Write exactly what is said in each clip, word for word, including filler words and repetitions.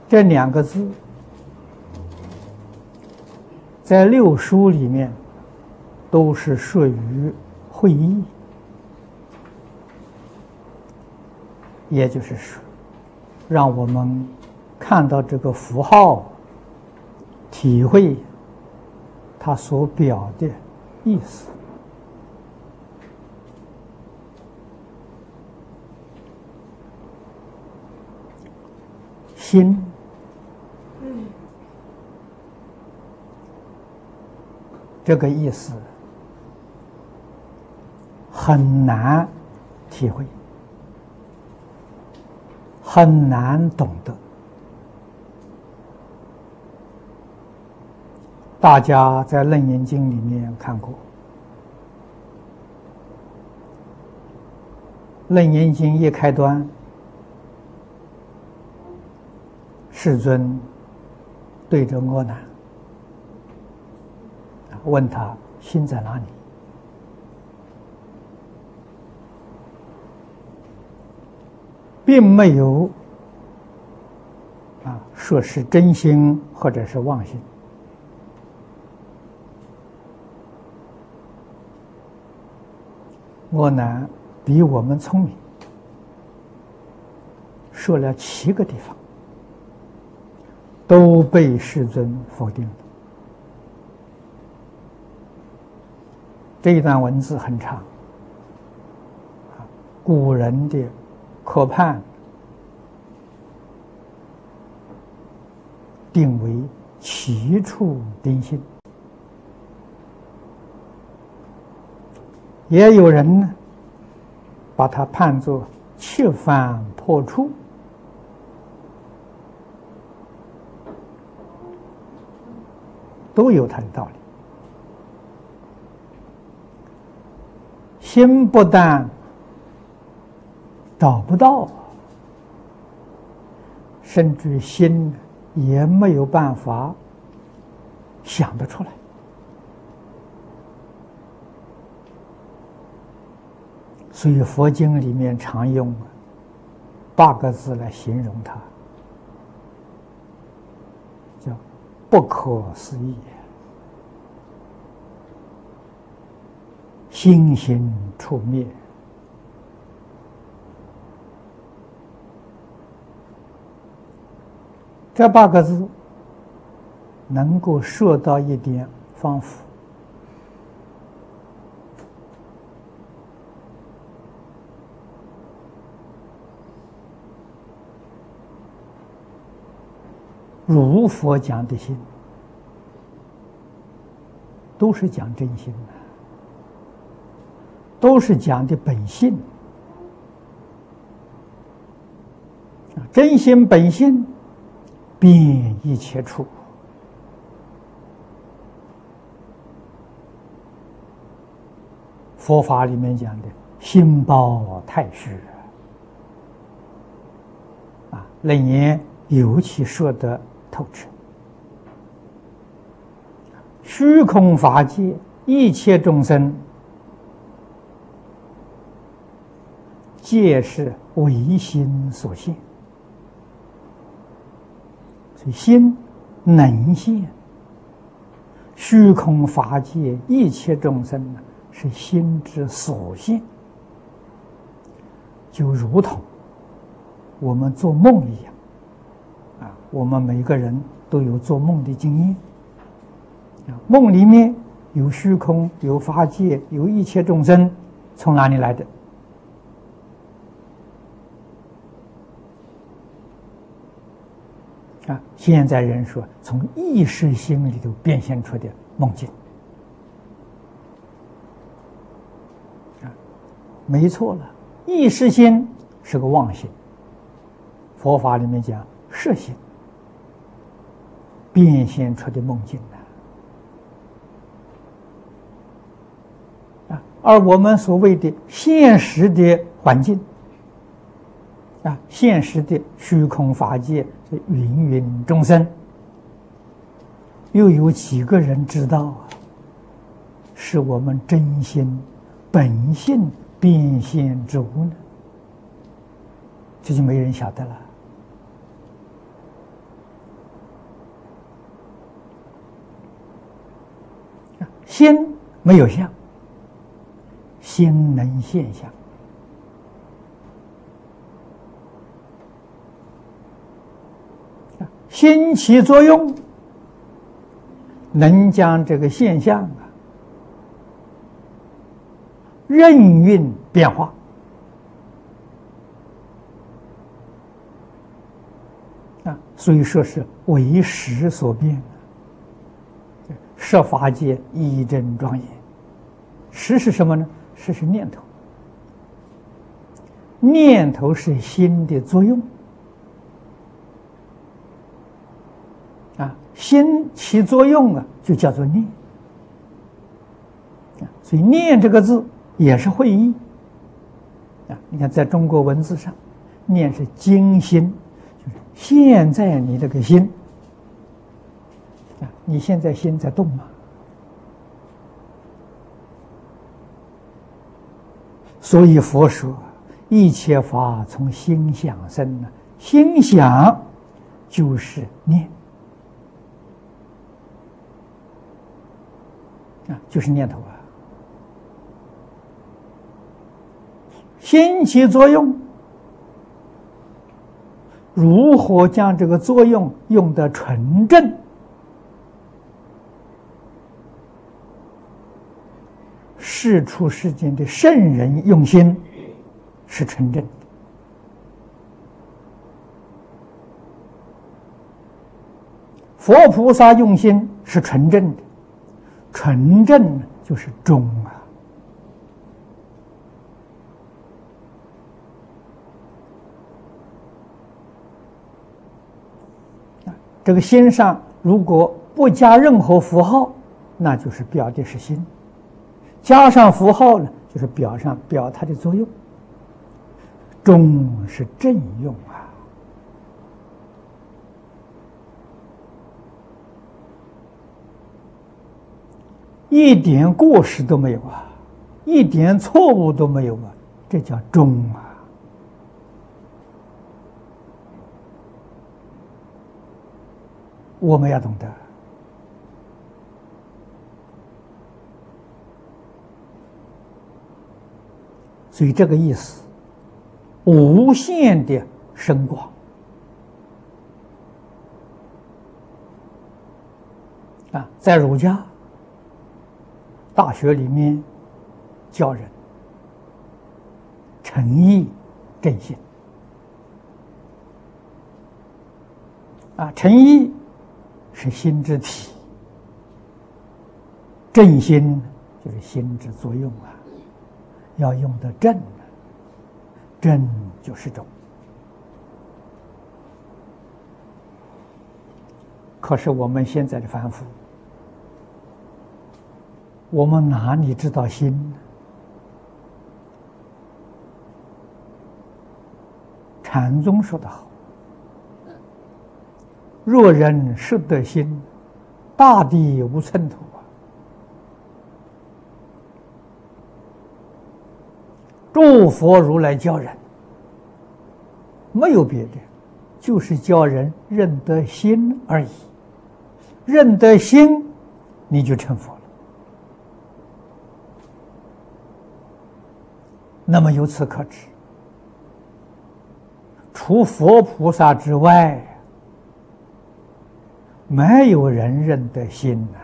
这两个字在六书里面都是属于会意，也就是说，让我们看到这个符号，体会它所表的意思。心，这个意思很难体会，很难懂得。大家在《楞严经》里面看过，《楞严经》一开端，世尊对着阿难问他心在哪里？并没有啊说是真心或者是妄心。阿难比我们聪明，说了七个地方，都被世尊否定了。这一段文字很长，古人的科判定为七处定心，也有人呢把它判作七番破处，都有它的道理。心不但找不到，甚至心也没有办法想得出来。所以佛经里面常用八个字来形容它，叫不可思议，心行处灭。这八个字能够说到一点方法，如佛讲的心，都是讲真心的，都是讲的本性。真心本性遍一切处，佛法里面讲的心包太虚啊，楞严尤其说得透彻。虚空法界一切众生，皆是唯心所现。所以心能现，虚空法界一切众生呢，是心之所现，就如同我们做梦一样啊，我们每个人都有做梦的经验啊，梦里面有虚空，有法界，有一切众生，从哪里来的？啊，现在人说从意识心里头变现出的梦境，啊，没错了，意识心是个妄心，佛法里面讲识心，变现出的梦境啊，而我们所谓的现实的环境。啊，现实的虚空法界，这芸芸众生，又有几个人知道啊？是我们真心本性变现之物呢？这就没人晓得了。 心没有相，心能现象。心起作用，能将这个现象啊任运变化。啊，所以说是为识所变。设法界一真庄严，识是什么呢？识是念头，念头是心的作用。啊，心起作用啊，就叫做念。啊，所以念这个字也是会意。啊，你看在中国文字上，念是精心，就是现在你这个心。啊，你现在心在动吗？所以佛说，一切法从心想生呢，心想就是念，啊，就是念头啊。心起作用，如何将这个作用用得纯正？世出世间的圣人用心是纯正的，佛菩萨用心是纯正的，纯正就是忠啊。这个心上如果不加任何符号，那就是表的是心。加上符号呢，就是表上表它的作用。忠是正用啊，一点过失都没有啊，一点错误都没有啊，这叫忠啊。我们要懂得。所以这个意思，无限的深广啊，在儒家大学里面教人诚意正心啊，诚意是心之体，正心就是心之作用啊。要用得正，正就是忠。可是我们现在的凡夫，我们哪里知道心呢？禅宗说得好：“若人识得心，大地无寸土。”诸佛如来教人，没有别的，就是教人认得心而已。认得心，你就成佛了。那么由此可知，除佛菩萨之外，没有人认得心呐。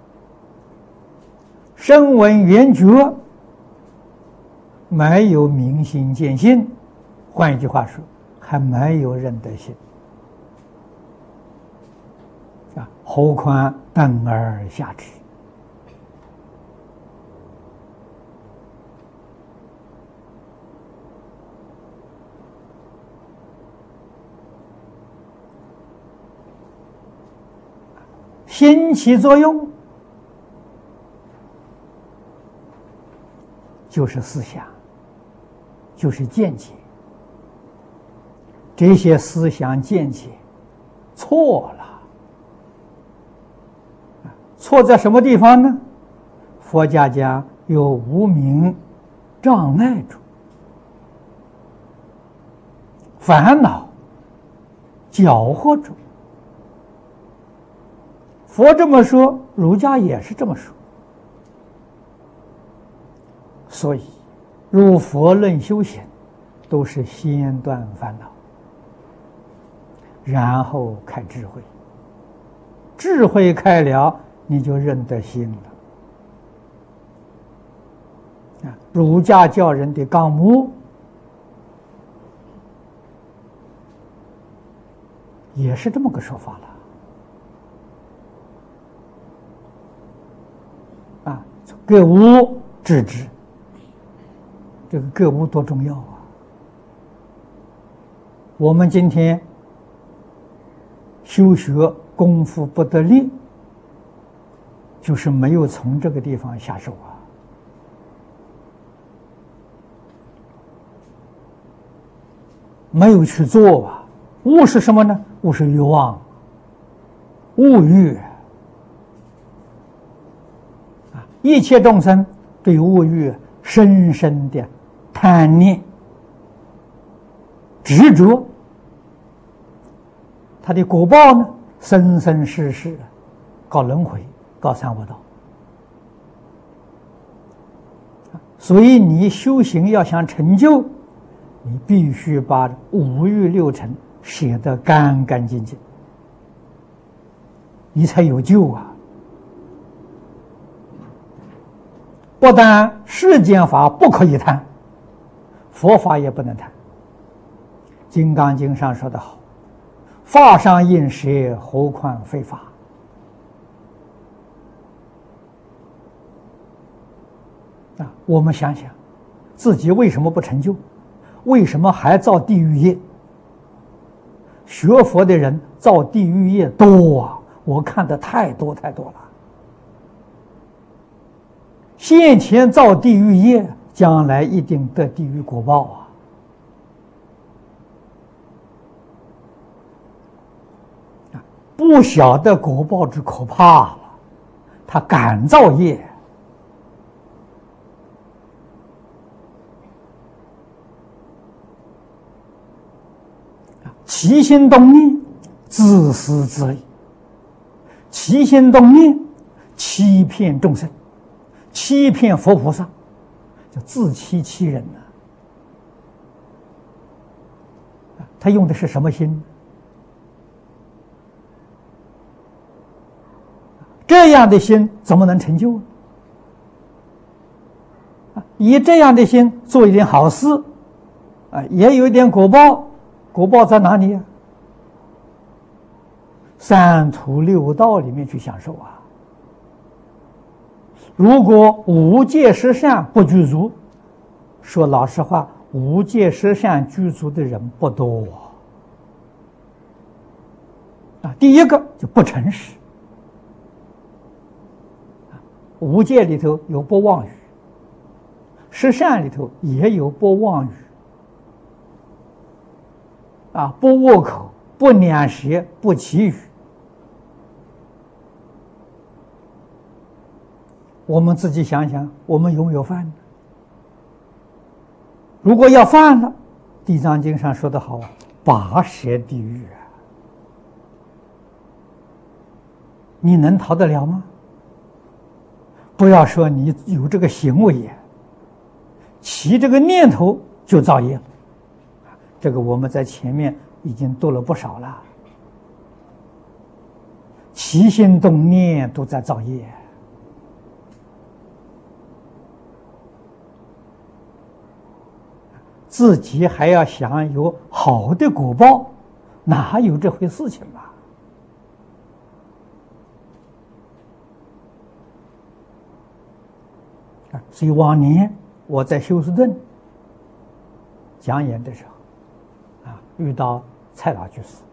声闻缘觉，没有明心见性，换一句话说，还没有认得心啊，何况等而下之。心起作用，就是思想，就是见解。这些思想见解错了，错在什么地方呢？佛家讲有无明障碍住，烦恼搅和住。佛这么说，儒家也是这么说。 所以入佛论修行，都是先断烦恼，然后开智慧。智慧开了，你就认得心了。啊，儒家教人的纲目也是这么个说法了。啊，格物致知，这个格物多重要啊！我们今天修学功夫不得力，就是没有从这个地方下手啊。没有去做啊。物是什么呢？物是欲望，物欲啊！一切众生对物欲深深的贪念、执着，他的果报呢，生生世世搞轮回，搞三恶道。所以你修行要想成就，你必须把五欲六尘写得干干净净，你才有救啊！不但世间法不可以谈，佛法也不能谈。《金刚经》上说得好：“法上应舍，何况非法。”啊，我们想想，自己为什么不成就？为什么还造地狱业？学佛的人造地狱业多啊，我看的太多太多了。现前造地狱业，将来一定得地狱果报啊！啊，不晓得果报之可怕了，他敢造业。起心动念，自私自利；起心动念，欺骗众生，欺骗佛菩萨，叫自欺欺人呢、啊。他用的是什么心？这样的心怎么能成就啊？以这样的心做一点好事，啊，也有一点果报。果报在哪里呀、啊？三途六道里面去享受啊！如果五戒十善不具足，说老实话，五戒十善具足的人不多啊。第一个就不诚实，五戒里头有不妄语，十善里头也有不妄语。啊，不恶口，不两舌，不绮语。我们自己想想，我们有没有犯呢？如果要犯了，《地藏经》上说得好，拔舌地狱啊！你能逃得了吗？不要说你有这个行为，起这个念头就造业了。这个我们在前面已经读了不少了，起心动念都在造业，自己还要想有好的果报，哪有这回事情啊？所以往年我在休斯顿讲演的时候，遇到蔡老居士，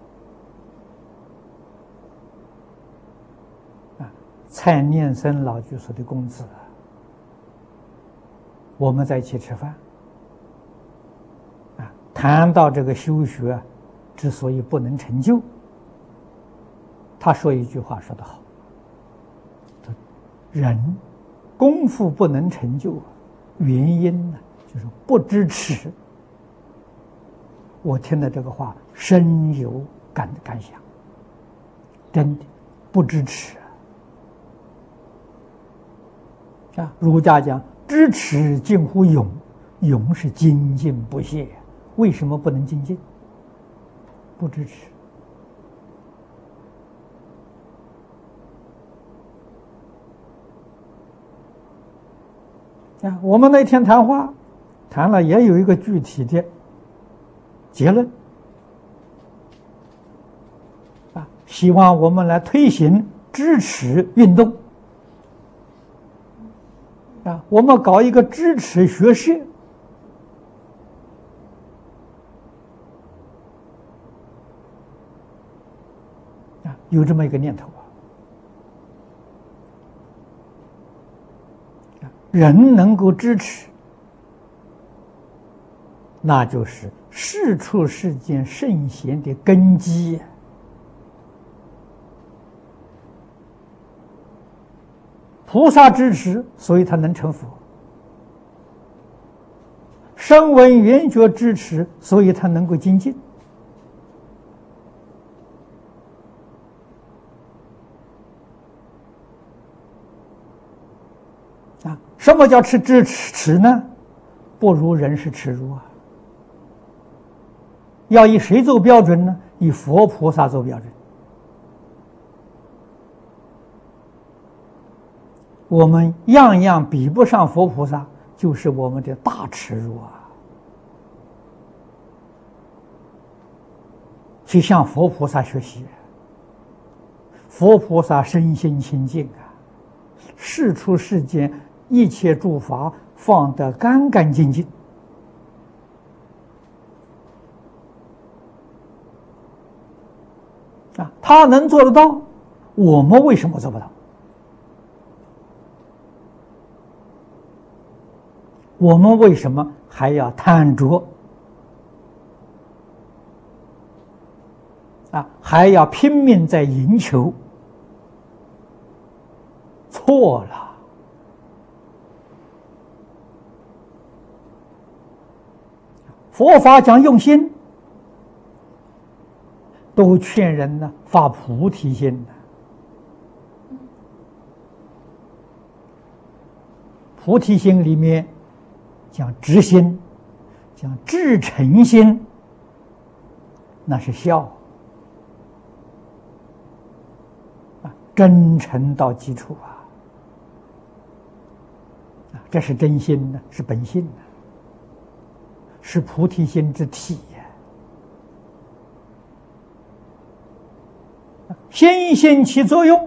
啊，蔡念僧老居士的公子，我们在一起吃饭，啊，谈到这个修学之所以不能成就，他说一句话说得好，人功夫不能成就，原因呢就是不支持。我听了这个话，深有感感想，真的不支持啊！儒家讲，知知耻近乎勇，勇是精进不懈。为什么不能精进？不支持。啊，我们那天谈话谈了，也有一个具体的结论啊，希望我们来推行支持运动啊，我们搞一个支持学社啊，有这么一个念头啊。人能够支持，那就是世出世间圣贤的根基。菩萨支持，所以他能成佛；声闻缘觉支持，所以他能够精进。啊，什么叫持支持呢？不如人是耻辱啊！要以谁做标准呢？以佛菩萨做标准。我们样样比不上佛菩萨，就是我们的大耻辱啊！去向佛菩萨学习，佛菩萨身心清净啊，世出世间一切诸法放得干干净净啊，他能做得到，我们为什么做不到？我们为什么还要贪着啊？还要拼命在营求？错了。佛法讲用心，都劝人呢发菩提心的。菩提心里面讲直心，讲至诚心，那是孝啊，真诚到基础啊，啊，这是真心呢，是本性呢。是菩提心之体呀！心性起作用，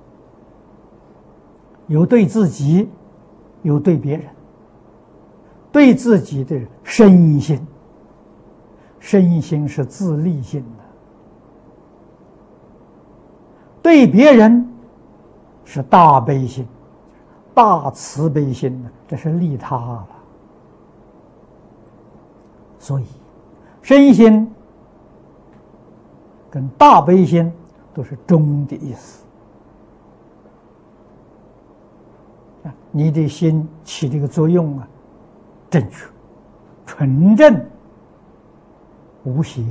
有对自己，有对别人。对自己的身心，身心是自利心的；对别人是大悲心、大慈悲心的，这是利他了。所以，身心跟大悲心都是中的意思。啊，你的心起这个作用啊，正确、纯正、无邪。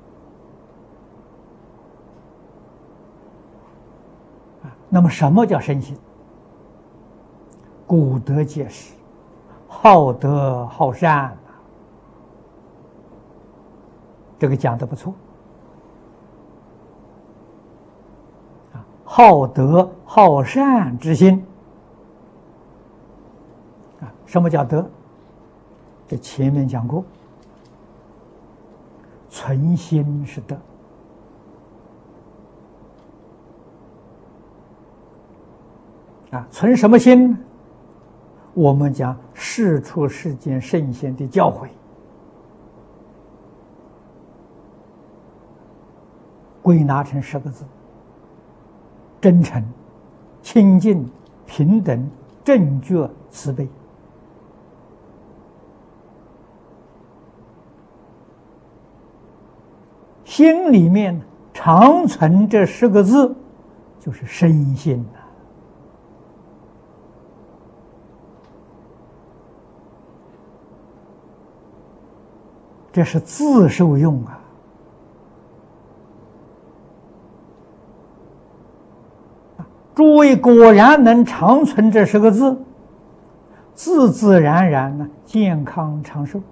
啊，那么什么叫身心？古德解释：好德好善。这个讲得不错啊，好德好善之心啊，什么叫德？这前面讲过，存心是德啊，存什么心呢？我们讲世出世间圣贤的教诲，归纳成十个字：真诚、清净、平等、正觉、慈悲。心里面常存这十个字，就是身心呐。这是自受用啊。诸位果然能常存这十个字， 自自然然呢健康长寿，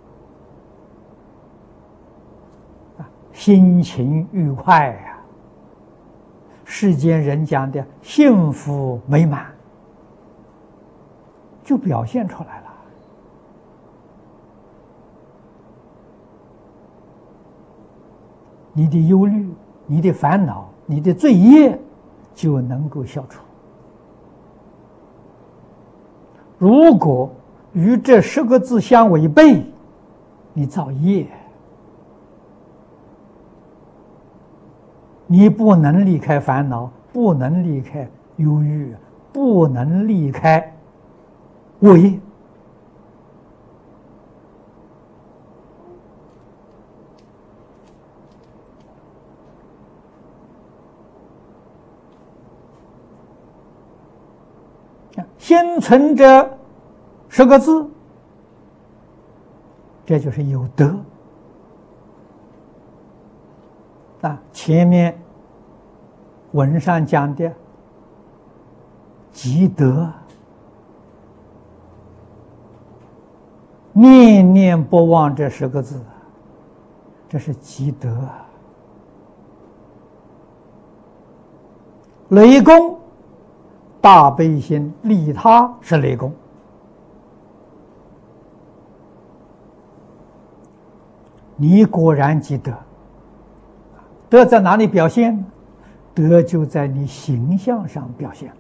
啊，心情愉快呀、啊，世间人讲的幸福美满，就表现出来了。你的忧虑、你的烦恼、你的罪业就能够消除。如果与这十个字相违背，你造业，你不能离开烦恼，不能离开忧郁，不能离开恶业。心存这十个字，这就是有德啊。前面文上讲的积德，念念不忘这十个字，这是积德。雷公大悲心利他是雷公，你果然积德。德在哪里表现呢？德就在你形象上表现了。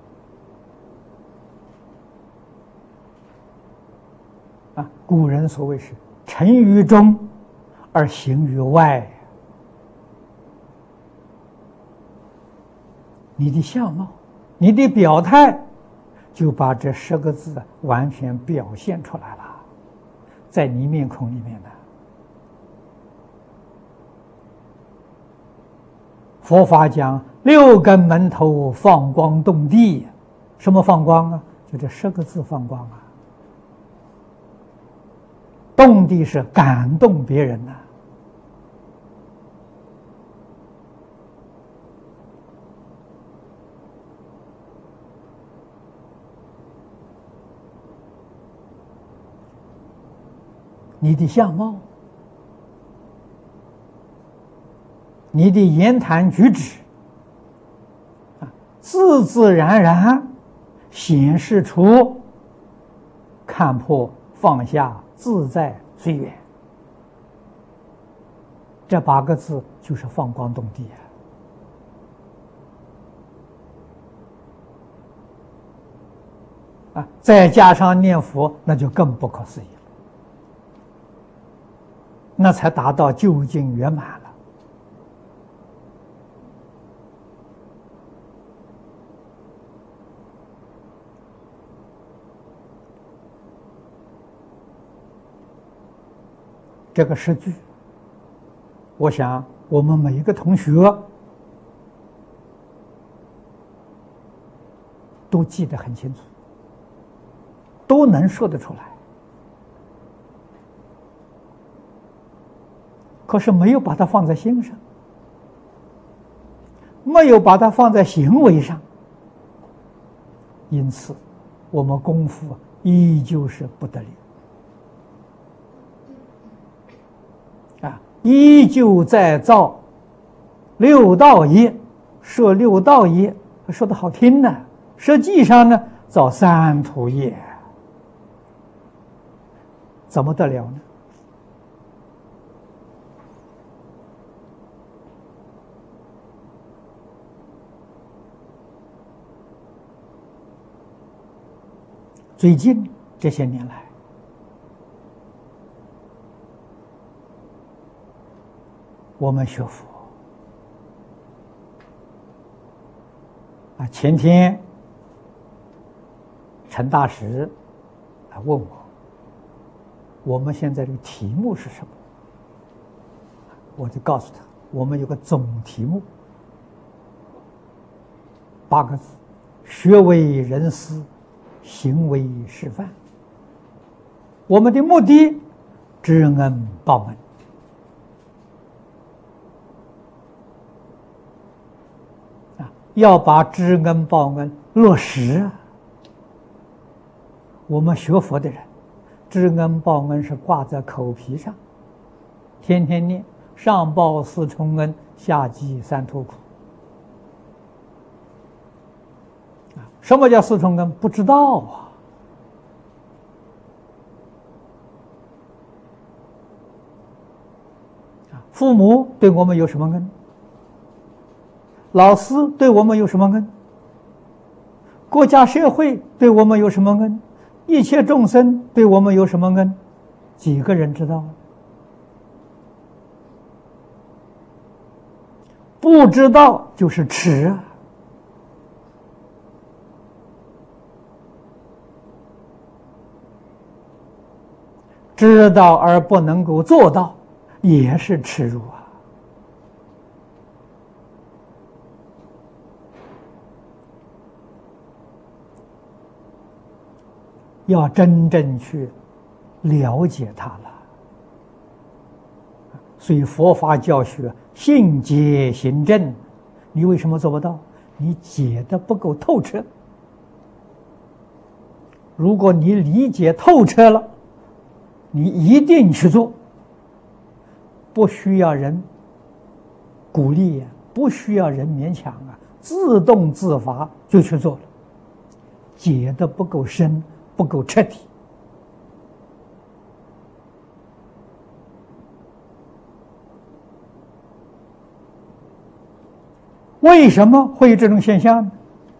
啊，古人所谓是诚于中而行于外。你的相貌，你的表态，就把这十个字完全表现出来了，在你面孔里面的。佛法讲六根门头放光动地，什么放光啊？就这十个字放光啊。动地是感动别人呐、啊。你的相貌，你的言谈举止，啊，自自然然显示出看破放下、自在随缘。这八个字就是放光动地啊！啊，再加上念佛，那就更不可思议了。那才达到究竟圆满了。这个诗句，我想我们每一个同学都记得很清楚，都能说得出来。可是没有把它放在心上，没有把它放在行为上，因此我们功夫依旧是不得力啊，依旧在造六道业，设六道业，说的好听呢，实际上呢造三途业，怎么得了呢？最近这些年来，我们学佛啊，前天陈大师啊问我，我们现在这个题目是什么？我就告诉他，我们有个总题目，八个字：学为人师，行为示范。我们的目的，知恩报恩。啊，要把知恩报恩落实啊！ 我们学佛的人，知恩报恩是挂在口皮上，天天念上报四重恩，下济三途苦。什么叫四重恩？不知道啊。父母对我们有什么恩？老师对我们有什么恩？国家社会对我们有什么恩？一切众生对我们有什么恩？几个人知道？不知道就是耻啊！知道而不能够做到，也是耻辱啊！要真正去了解它了。所以佛法教学信解行证，你为什么做不到？你解得不够透彻。如果你理解透彻了，你一定去做，不需要人鼓励，不需要人勉强啊，自动自发就去做了。解得不够深，不够彻底。为什么会有这种现象呢？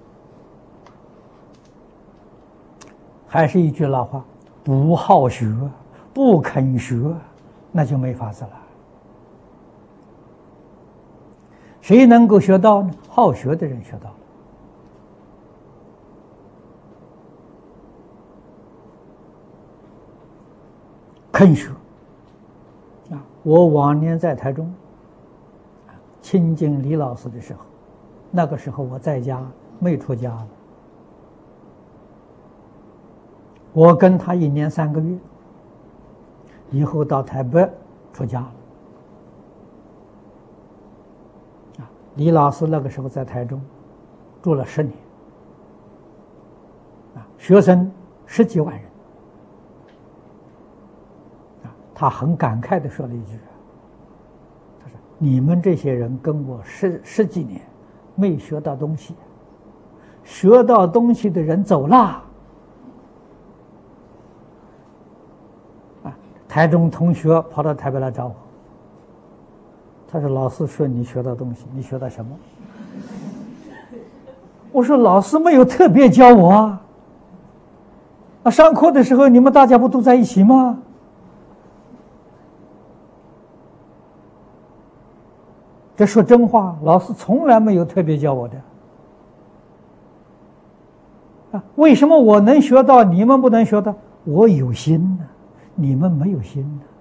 还是一句老话，不好学，不肯学，那就没法子了。谁能够学到呢？好学的人学到了。肯学啊！我往年在台中亲近李老师的时候，那个时候我在家没出家了，我跟他一年三个月，以后到台北出家了。啊，李老师那个时候在台中住了十年，啊，学生十几万人。他很感慨地说了一句：“他说你们这些人跟我十十几年，没学到东西，学到东西的人走了。”啊，台中同学跑到台北来找我，他说：“老师说你学到东西，你学到什么？”我说：“老师没有特别教我啊，啊，上课的时候你们大家不都在一起吗？”这说真话，老师从来没有特别教我的。啊，为什么我能学到，你们不能学到？我有心呢，你们没有心呢。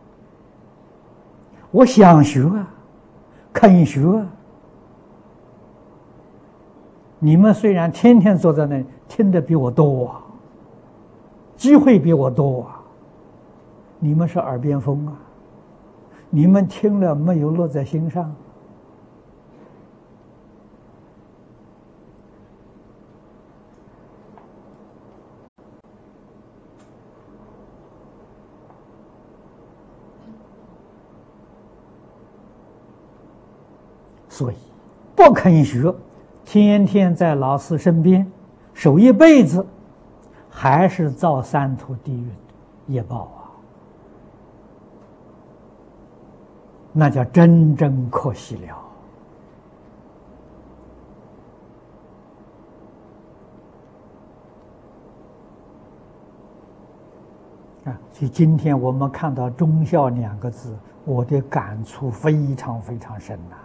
我想学啊，肯学啊。你们虽然天天坐在那里，听得比我多啊，机会比我多啊。你们是耳边风啊，你们听了没有落在心上。所以不肯学，天天在老师身边守一辈子，还是造三途地狱业报啊！那叫真正可惜了。啊，所以今天我们看到忠孝两个字，我的感触非常非常深呐。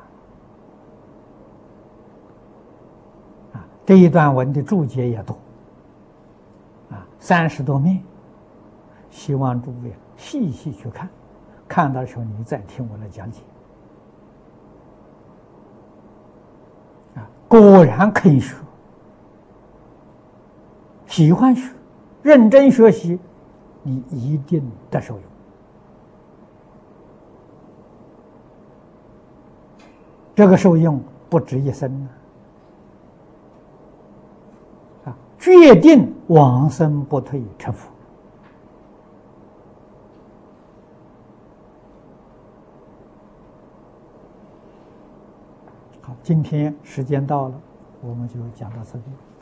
啊，这一段文的注解也多，啊，三十多面，希望诸位细细去看，看到的时候你再听我的讲解。啊，果然肯学，喜欢学，认真学习，你一定得受用。这个受用不止一生啊！啊，决定往生不退成佛。好，今天时间到了，我们就讲到这里。